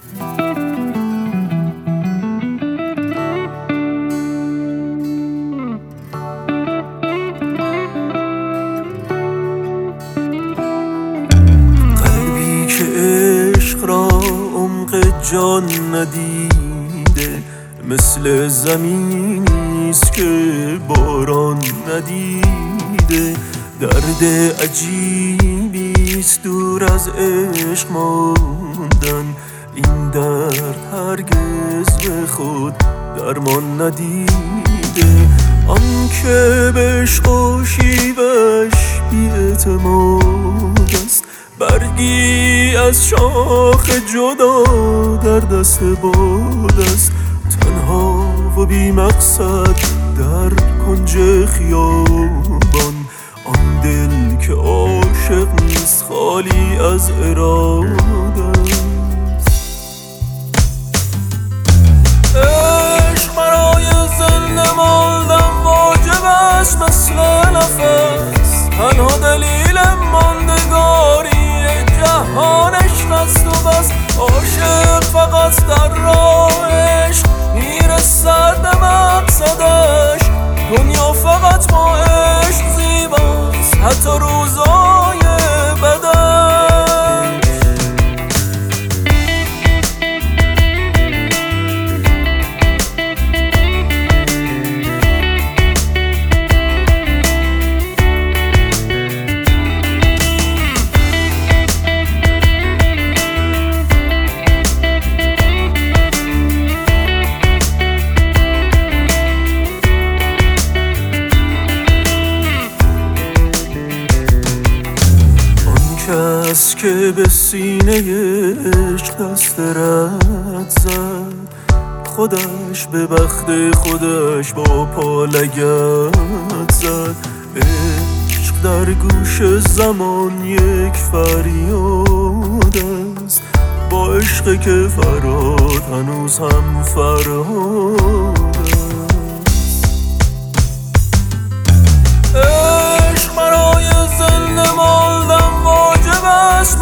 قلبی که عشق را عمق جان ندیده، مثل زمینیست که باران ندیده. درد عجیبیست دور از عشق ماندن، این درد هرگز به خود درمان ندیده. آن که به عشق و شیوه‌اش بی‌اعتماد است، برگی از شاخ جدا در دست باد است. تنها و بی مقصد در کنج خیابان، آن دل که عاشق نیست خالی از اراده است. عشق برای زنده ماندن واجب است مثل نفس، تنها دلیل ماندگاری جهان عشق است و بس. عاشق فقط در راه عشق میرسد به مقصدش، دنیا فقط با عشق زیباست حتی روزای بدش. کس که به سینه عشق دست رد زد، خودش به بخت خودش با پا لگد زد. عشق در گوش زمان یک فریاد است، با عشق که فراد هنوز هم فرهاد است. عشق برای زنده ماندن واجب است